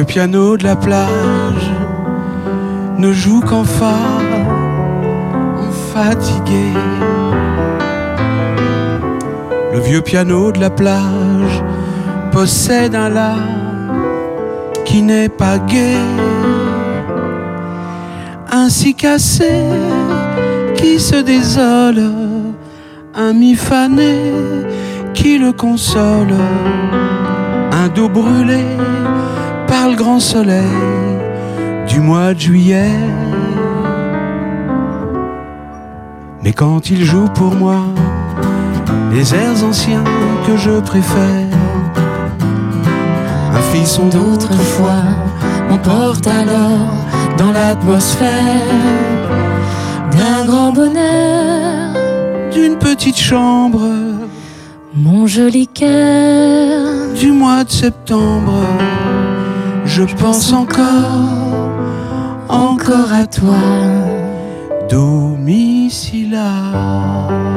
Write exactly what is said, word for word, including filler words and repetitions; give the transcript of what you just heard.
piano de la plage ne joue qu'en fa, en fatigué. Le vieux piano de la plage possède un la qui n'est pas gai, ainsi cassé qui se désole, un mi fané qui le console, un dos brûlé par le grand soleil du mois de juillet. Mais quand il joue pour moi les airs anciens que je préfère, un frisson d'autrefois m'emporte alors dans l'atmosphère d'un grand bonheur, d'une petite chambre, mon joli cœur du mois de septembre. Je pense encore, encore à toi, domicile.